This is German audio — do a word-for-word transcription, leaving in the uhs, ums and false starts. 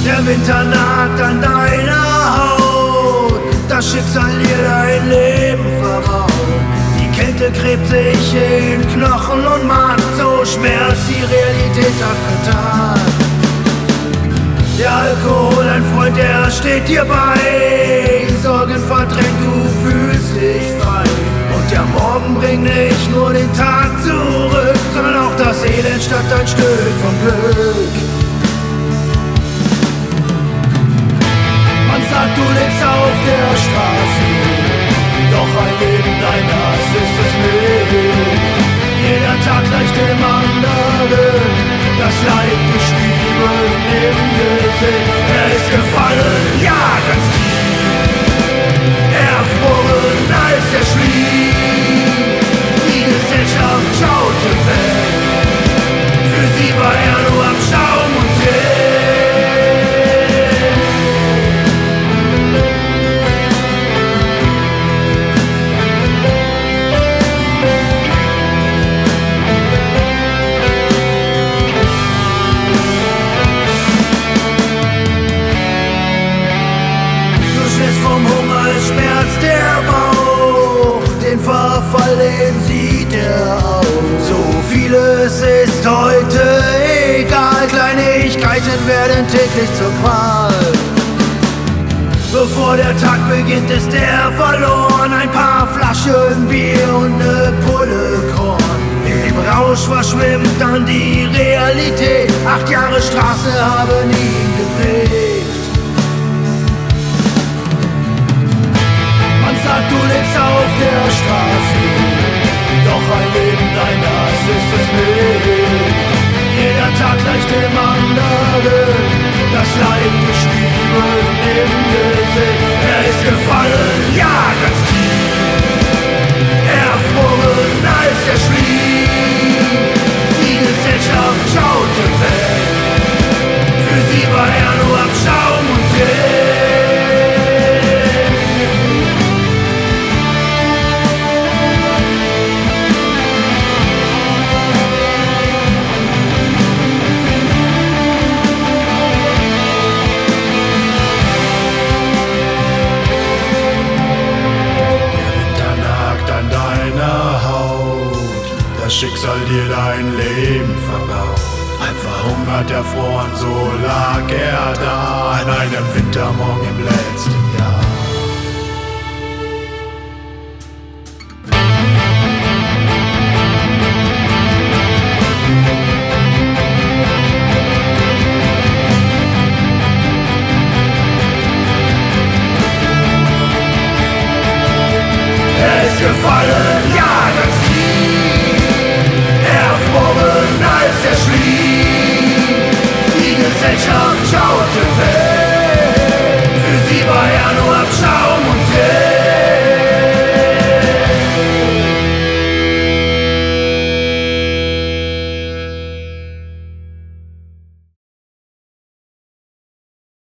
Der Winter nagt an deiner Haut, das Schicksal dir dein Leben verbaut. Die Kälte gräbt sich in Knochen und macht so Schmerz die Realität Tag für Tag. Der Alkohol, ein Freund, der steht dir bei. Sorgen verdrängt, du fühlst dich frei. Und der Morgen bringt nicht nur den Tag zurück, sondern auch das Elend statt ein Stück vom Glück. Man sagt, du lebst auf der Straße, doch ein Leben, nein, das ist es nicht. Jeder Tag gleicht dem anderen, das Leid geschrieben im Gesicht. Er ist gefallen, ja, ganz tief, erfroren, als er schlief. Die Gesellschaft schaute weg, für sie war er nur am Schaum und Tee. Vom Hunger, es schmerzt der Bauch, den Verfall, den sieht er auch. So vieles ist heute egal, Kleinigkeiten werden täglich zur Qual. Bevor der Tag beginnt, ist er verloren, ein paar Flaschen Bier und ne Pulle Korn. Im Rausch verschwimmt dann die Realität, acht Jahre Straße haben ihn geprägt. Sagt, du lebst auf der Straße, doch ein Leben, nein, das ist es nicht. Jeder Tag gleicht dem anderen, das Leid geschrieben im Gesicht. Er ist gefallen, ja, ganz tief, erfroren, als er schlief. Die Gesellschaft schaute weg, für sie war er nur am Schaum und Tee. Das Schicksal dir dein Leben verbaut. Halb verhungert, erfroren, so lag er da an einem Wintermorgen im letzten Jahr. Er ist gefallen, ja, ganz erfroren, als er schlief. Die Gesellschaft schaute weg, für sie war er nur